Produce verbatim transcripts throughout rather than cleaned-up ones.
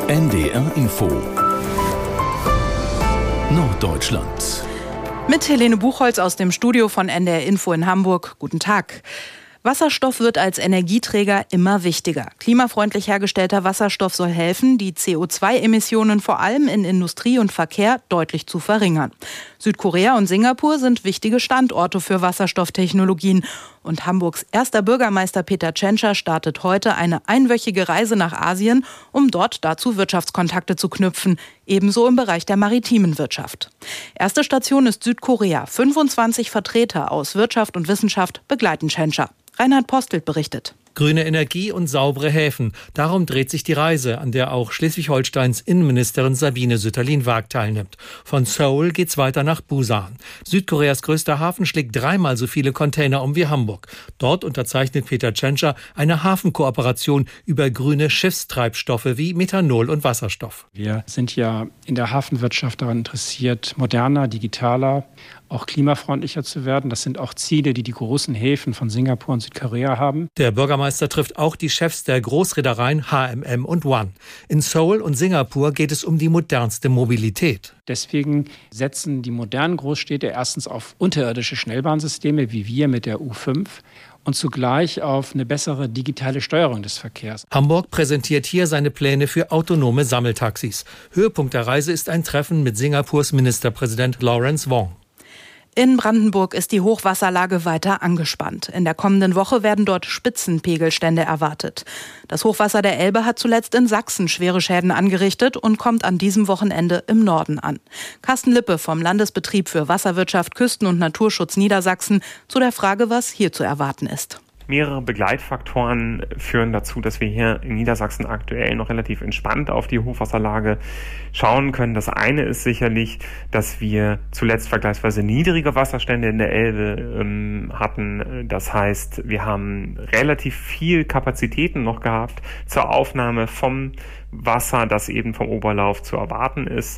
N D R Info Norddeutschland. Mit Helene Buchholz aus dem Studio von N D R Info in Hamburg. Guten Tag. Wasserstoff wird als Energieträger immer wichtiger. Klimafreundlich hergestellter Wasserstoff soll helfen, die C O zwei Emissionen vor allem in Industrie und Verkehr deutlich zu verringern. Südkorea und Singapur sind wichtige Standorte für Wasserstofftechnologien. Und Hamburgs erster Bürgermeister Peter Tschentscher startet heute eine einwöchige Reise nach Asien, um dort dazu Wirtschaftskontakte zu knüpfen, ebenso im Bereich der maritimen Wirtschaft. Erste Station ist Südkorea. fünfundzwanzig Vertreter aus Wirtschaft und Wissenschaft begleiten Tschentscher. Reinhard Postelt berichtet. Grüne Energie und saubere Häfen. Darum dreht sich die Reise, an der auch Schleswig-Holsteins Innenministerin Sabine Sütterlin-Waag teilnimmt. Von Seoul geht's weiter nach Busan. Südkoreas größter Hafen schlägt dreimal so viele Container um wie Hamburg. Dort unterzeichnet Peter Tschentscher eine Hafenkooperation über grüne Schiffstreibstoffe wie Methanol und Wasserstoff. Wir sind ja in der Hafenwirtschaft daran interessiert, moderner, digitaler, auch klimafreundlicher zu werden. Das sind auch Ziele, die die großen Häfen von Singapur und Südkorea haben. Der Bürgermeister trifft auch die Chefs der Großreedereien H M M und One. In Seoul und Singapur geht es um die modernste Mobilität. Deswegen setzen die modernen Großstädte erstens auf unterirdische Schnellbahnsysteme wie wir mit der U fünf und zugleich auf eine bessere digitale Steuerung des Verkehrs. Hamburg präsentiert hier seine Pläne für autonome Sammeltaxis. Höhepunkt der Reise ist ein Treffen mit Singapurs Ministerpräsident Lawrence Wong. In Brandenburg ist die Hochwasserlage weiter angespannt. In der kommenden Woche werden dort Spitzenpegelstände erwartet. Das Hochwasser der Elbe hat zuletzt in Sachsen schwere Schäden angerichtet und kommt an diesem Wochenende im Norden an. Carsten Lippe vom Landesbetrieb für Wasserwirtschaft, Küsten- und Naturschutz Niedersachsen zu der Frage, was hier zu erwarten ist. Mehrere Begleitfaktoren führen dazu, dass wir hier in Niedersachsen aktuell noch relativ entspannt auf die Hochwasserlage schauen können. Das eine ist sicherlich, dass wir zuletzt vergleichsweise niedrige Wasserstände in der Elbe ähm, hatten. Das heißt, wir haben relativ viel Kapazitäten noch gehabt zur Aufnahme vom Wasser, das eben vom Oberlauf zu erwarten ist.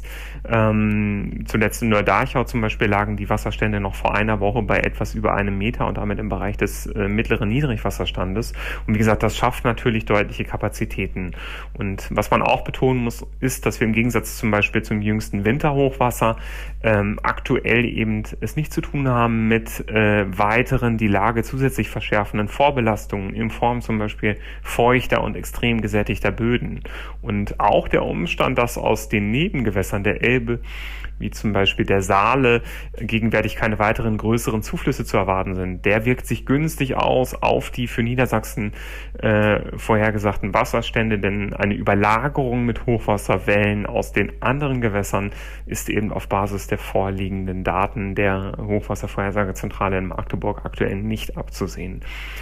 Ähm, zuletzt in Nordachau zum Beispiel lagen die Wasserstände noch vor einer Woche bei etwas über einem Meter und damit im Bereich des äh, mittleren Niedrigwasserstandes. Und wie gesagt, das schafft natürlich deutliche Kapazitäten. Und was man auch betonen muss, ist, dass wir im Gegensatz zum Beispiel zum jüngsten Winterhochwasser ähm, aktuell eben es nicht zu tun haben mit äh, weiteren die Lage zusätzlich verschärfenden Vorbelastungen in Form zum Beispiel feuchter und extrem gesättigter Böden. Und auch der Umstand, dass aus den Nebengewässern der Elbe, wie zum Beispiel der Saale, gegenwärtig keine weiteren größeren Zuflüsse zu erwarten sind, der wirkt sich günstig aus auf die für Niedersachsen äh, vorhergesagten Wasserstände, denn eine Überlagerung mit Hochwasserwellen aus den anderen Gewässern ist eben auf Basis der vorliegenden Daten der Hochwasservorhersagezentrale in Magdeburg aktuell nicht abzusehen.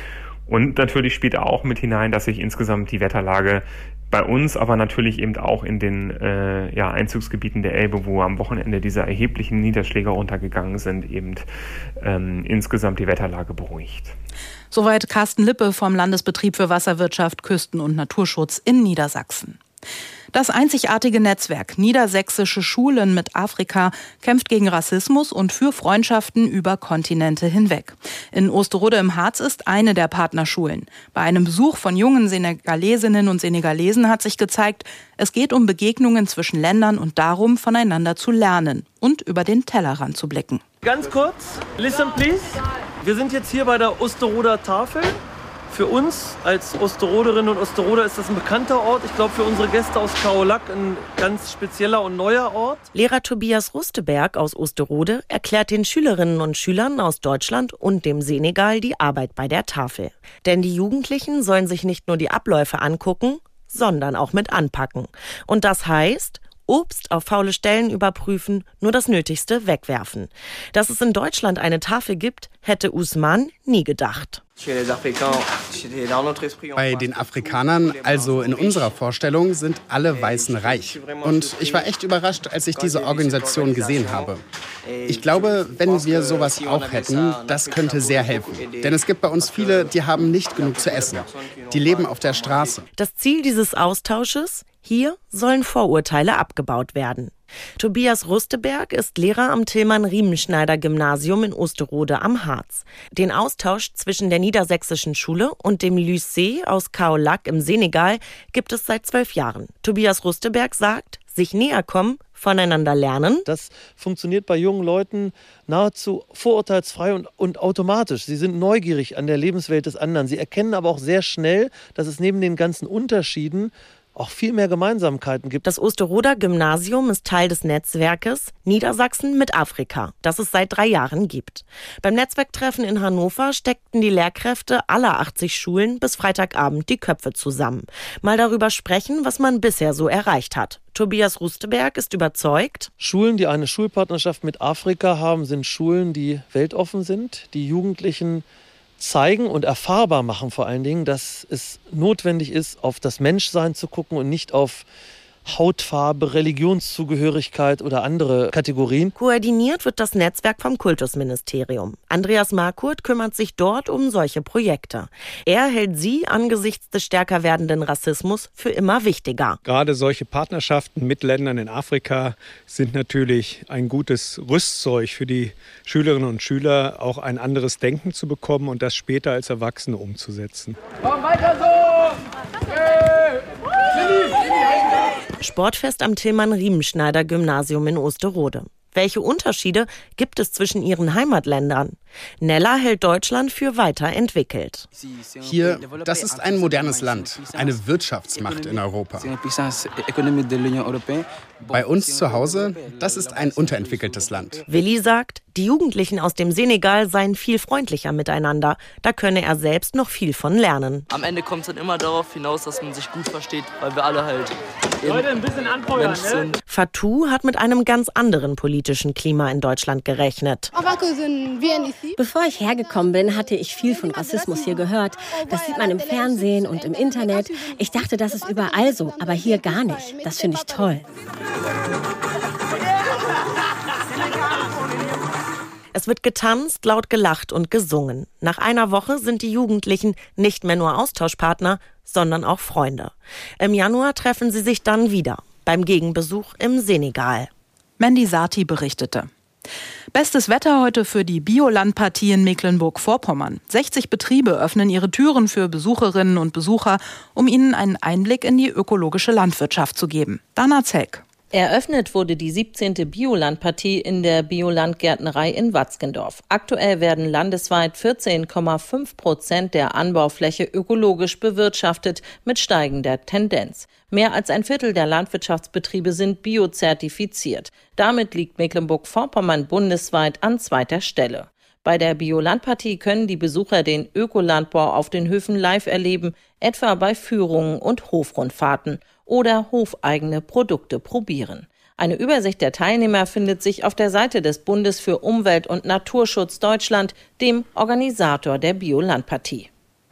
Und natürlich spielt auch mit hinein, dass sich insgesamt die Wetterlage bei uns, aber natürlich eben auch in den äh, ja, Einzugsgebieten der Elbe, wo am Wochenende diese erheblichen Niederschläge runtergegangen sind, eben ähm, insgesamt die Wetterlage beruhigt. Soweit Carsten Lippe vom Landesbetrieb für Wasserwirtschaft, Küsten- und Naturschutz in Niedersachsen. Das einzigartige Netzwerk Niedersächsische Schulen mit Afrika kämpft gegen Rassismus und für Freundschaften über Kontinente hinweg. In Osterode im Harz ist eine der Partnerschulen. Bei einem Besuch von jungen Senegalesinnen und Senegalesen hat sich gezeigt, es geht um Begegnungen zwischen Ländern und darum, voneinander zu lernen und über den Tellerrand zu blicken. Ganz kurz, listen please. Wir sind jetzt hier bei der Osteroder Tafel. Für uns als Osteroderinnen und Osteroder ist das ein bekannter Ort. Ich glaube, für unsere Gäste aus Kaolack ein ganz spezieller und neuer Ort. Lehrer Tobias Rusteberg aus Osterode erklärt den Schülerinnen und Schülern aus Deutschland und dem Senegal die Arbeit bei der Tafel. Denn die Jugendlichen sollen sich nicht nur die Abläufe angucken, sondern auch mit anpacken. Und das heißt, Obst auf faule Stellen überprüfen, nur das Nötigste wegwerfen. Dass es in Deutschland eine Tafel gibt, hätte Usman nie gedacht. Bei den Afrikanern, also in unserer Vorstellung, sind alle Weißen reich. Und ich war echt überrascht, als ich diese Organisation gesehen habe. Ich glaube, wenn wir sowas auch hätten, das könnte sehr helfen. Denn es gibt bei uns viele, die haben nicht genug zu essen. Die leben auf der Straße. Das Ziel dieses Austausches? Hier sollen Vorurteile abgebaut werden. Tobias Rusteberg ist Lehrer am Tillmann-Riemenschneider-Gymnasium in Osterode am Harz. Den Austausch zwischen der niedersächsischen Schule und dem Lycée aus Kaolack im Senegal gibt es seit zwölf Jahren. Tobias Rusteberg sagt, sich näher kommen, voneinander lernen. Das funktioniert bei jungen Leuten nahezu vorurteilsfrei und, und automatisch. Sie sind neugierig an der Lebenswelt des anderen. Sie erkennen aber auch sehr schnell, dass es neben den ganzen Unterschieden auch viel mehr Gemeinsamkeiten gibt. Das Osteroder Gymnasium ist Teil des Netzwerkes Niedersachsen mit Afrika, das es seit drei Jahren gibt. Beim Netzwerktreffen in Hannover steckten die Lehrkräfte aller achtzig Schulen bis Freitagabend die Köpfe zusammen. Mal darüber sprechen, was man bisher so erreicht hat. Tobias Rusteberg ist überzeugt. Schulen, die eine Schulpartnerschaft mit Afrika haben, sind Schulen, die weltoffen sind, die Jugendlichen zeigen und erfahrbar machen vor allen Dingen, dass es notwendig ist, auf das Menschsein zu gucken und nicht auf Hautfarbe, Religionszugehörigkeit oder andere Kategorien. Koordiniert wird das Netzwerk vom Kultusministerium. Andreas Markurt kümmert sich dort um solche Projekte. Er hält sie angesichts des stärker werdenden Rassismus für immer wichtiger. Gerade solche Partnerschaften mit Ländern in Afrika sind natürlich ein gutes Rüstzeug für die Schülerinnen und Schüler, auch ein anderes Denken zu bekommen und das später als Erwachsene umzusetzen. Komm weiter so! Hey! Sportfest am Tillmann-Riemenschneider-Gymnasium in Osterode. Welche Unterschiede gibt es zwischen ihren Heimatländern? Nella hält Deutschland für weiterentwickelt. Hier, das ist ein modernes Land, eine Wirtschaftsmacht in Europa. Bei uns zu Hause, das ist ein unterentwickeltes Land. Willi sagt, die Jugendlichen aus dem Senegal seien viel freundlicher miteinander. Da könne er selbst noch viel von lernen. Am Ende kommt es dann immer darauf hinaus, dass man sich gut versteht, weil wir alle halt Leute, ein bisschen anfeuern, Mensch sind. Fatou hat mit einem ganz anderen politischen Klima in Deutschland gerechnet. Bevor ich hergekommen bin, hatte ich viel von Rassismus hier gehört. Das sieht man im Fernsehen und im Internet. Ich dachte, das ist überall so, aber hier gar nicht. Das finde ich toll. Es wird getanzt, laut gelacht und gesungen. Nach einer Woche sind die Jugendlichen nicht mehr nur Austauschpartner, sondern auch Freunde. Im Januar treffen sie sich dann wieder, beim Gegenbesuch im Senegal. Mandy Sati berichtete. Bestes Wetter heute für die Biolandpartie in Mecklenburg-Vorpommern. sechzig Betriebe öffnen ihre Türen für Besucherinnen und Besucher, um ihnen einen Einblick in die ökologische Landwirtschaft zu geben. Dana Zeck. Eröffnet wurde die siebzehnte Biolandpartie in der Biolandgärtnerei in Watzgendorf. Aktuell werden landesweit vierzehn Komma fünf Prozent der Anbaufläche ökologisch bewirtschaftet, mit steigender Tendenz. Mehr als ein Viertel der Landwirtschaftsbetriebe sind biozertifiziert. Damit liegt Mecklenburg-Vorpommern bundesweit an zweiter Stelle. Bei der Biolandpartie können die Besucher den Ökolandbau auf den Höfen live erleben, etwa bei Führungen und Hofrundfahrten oder hofeigene Produkte probieren. Eine Übersicht der Teilnehmer findet sich auf der Seite des Bundes für Umwelt und Naturschutz Deutschland, dem Organisator der Biolandpartie.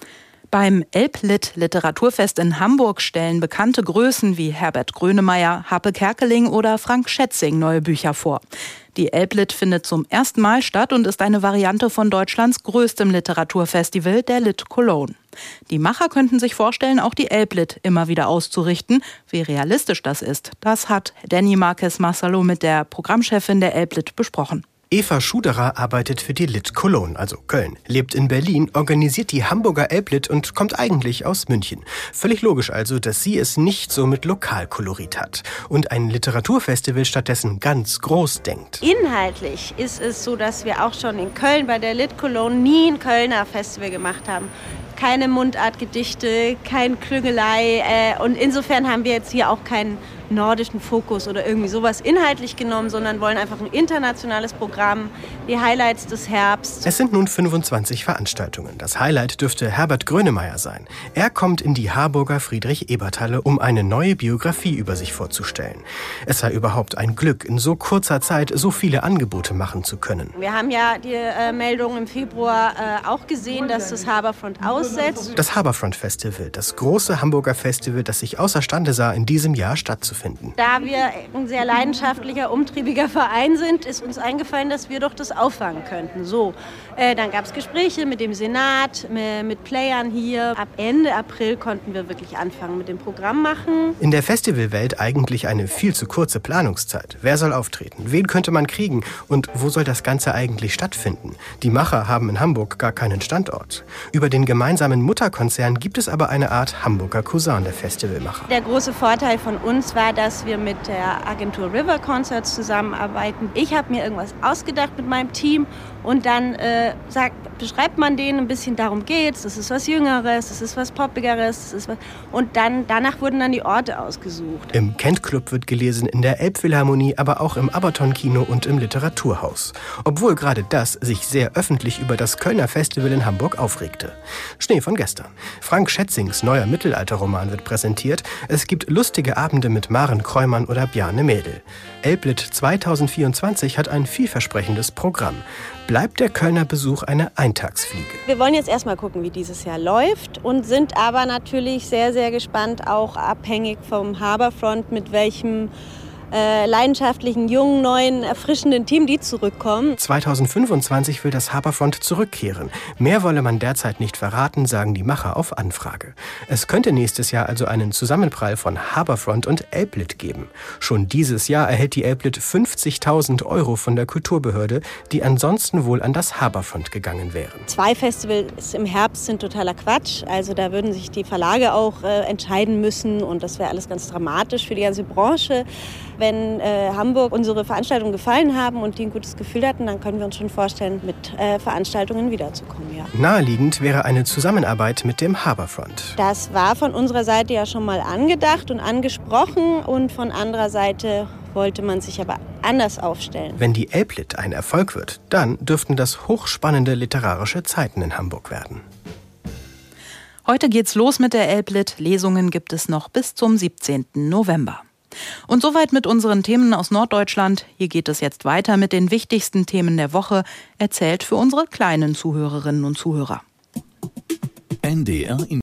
Beim Elblit-Literaturfest in Hamburg stellen bekannte Größen wie Herbert Grönemeyer, Happe Kerkeling oder Frank Schätzing neue Bücher vor. Die Elblit findet zum ersten Mal statt und ist eine Variante von Deutschlands größtem Literaturfestival, der Lit Cologne. Die Macher könnten sich vorstellen, auch die Elblit immer wieder auszurichten. Wie realistisch das ist, das hat Danny Marquez Marcelo mit der Programmchefin der Elblit besprochen. Eva Schuderer arbeitet für die Lit Cologne, also Köln, lebt in Berlin, organisiert die Hamburger Elblit und kommt eigentlich aus München. Völlig logisch also, dass sie es nicht so mit Lokalkolorit hat und ein Literaturfestival stattdessen ganz groß denkt. Inhaltlich ist es so, dass wir auch schon in Köln bei der Lit Cologne nie ein Kölner Festival gemacht haben. Keine Mundartgedichte, kein Klüngelei äh, und insofern haben wir jetzt hier auch keinen nordischen Fokus oder irgendwie sowas inhaltlich genommen, sondern wollen einfach ein internationales Programm, die Highlights des Herbsts. Es sind nun fünfundzwanzig Veranstaltungen. Das Highlight dürfte Herbert Grönemeyer sein. Er kommt in die Harburger Friedrich-Ebert-Halle, um eine neue Biografie über sich vorzustellen. Es sei überhaupt ein Glück, in so kurzer Zeit so viele Angebote machen zu können. Wir haben ja die äh, Meldung im Februar äh, auch gesehen, dass das Harbourfront aus voraussetzt. Das Harbourfront Festival, das große Hamburger Festival, das sich außerstande sah, in diesem Jahr stattzufinden. Da wir ein sehr leidenschaftlicher, umtriebiger Verein sind, ist uns eingefallen, dass wir doch das auffangen könnten. So, äh, dann gab es Gespräche mit dem Senat, mit, mit Playern hier. Ab Ende April konnten wir wirklich anfangen mit dem Programm machen. In der Festivalwelt eigentlich eine viel zu kurze Planungszeit. Wer soll auftreten? Wen könnte man kriegen? Und wo soll das Ganze eigentlich stattfinden? Die Macher haben in Hamburg gar keinen Standort. Über den gemeinsamen Mutterkonzern gibt es aber eine Art Hamburger Cousin der Festivalmacher. Der große Vorteil von uns war, dass wir mit der Agentur River Concerts zusammenarbeiten. Ich habe mir irgendwas ausgedacht mit meinem Team und dann äh, sagt, beschreibt man denen ein bisschen, darum geht's, das ist was Jüngeres, das ist was Poppigeres, das ist was, und dann danach wurden dann die Orte ausgesucht. Im Kent Club wird gelesen, in der Elbphilharmonie, aber auch im Aberton-Kino und im Literaturhaus. Obwohl gerade das sich sehr öffentlich über das Kölner Festival in Hamburg aufregte. Schnee von gestern. Frank Schätzings neuer Mittelalterroman wird präsentiert. Es gibt lustige Abende mit Maren Kräumann oder Bjarne Mädel. Elblit zweitausendvierundzwanzig hat ein vielversprechendes Programm. Bleibt der Kölner Besuch eine Eintagsfliege? Wir wollen jetzt erstmal gucken, wie dieses Jahr läuft und sind aber natürlich sehr, sehr gespannt, auch abhängig vom Harbourfront, mit welchem äh, leidenschaftlichen, jungen, neuen, erfrischenden Team die zurückkommen. zweitausendfünfundzwanzig will das Harbourfront zurückkehren. Mehr wolle man derzeit nicht verraten, sagen die Macher auf Anfrage. Es könnte nächstes Jahr also einen Zusammenprall von Harbourfront und Elblit geben. Schon dieses Jahr erhält die Elblit fünfzigtausend Euro von der Kulturbehörde, die ansonsten wohl an das Harbourfront gegangen wären. Zwei Festivals im Herbst sind totaler Quatsch. Also da würden sich die Verlage auch äh, entscheiden müssen und das wäre alles ganz dramatisch für die ganze Branche. Wenn äh, Hamburg unsere Veranstaltungen gefallen haben und die ein gutes Gefühl hatten, dann können wir uns schon vorstellen, mit äh, Veranstaltungen wiederzukommen. Ja. Naheliegend wäre eine Zusammenarbeit mit dem Harbourfront. Das war von unserer Seite ja schon mal angedacht und angesprochen und von anderer Seite wollte man sich aber anders aufstellen. Wenn die Elblit ein Erfolg wird, dann dürften das hochspannende literarische Zeiten in Hamburg werden. Heute geht's los mit der Elblit. Lesungen gibt es noch bis zum siebzehnten November. Und soweit mit unseren Themen aus Norddeutschland. Hier geht es jetzt weiter mit den wichtigsten Themen der Woche, erzählt für unsere kleinen Zuhörerinnen und Zuhörer. N D R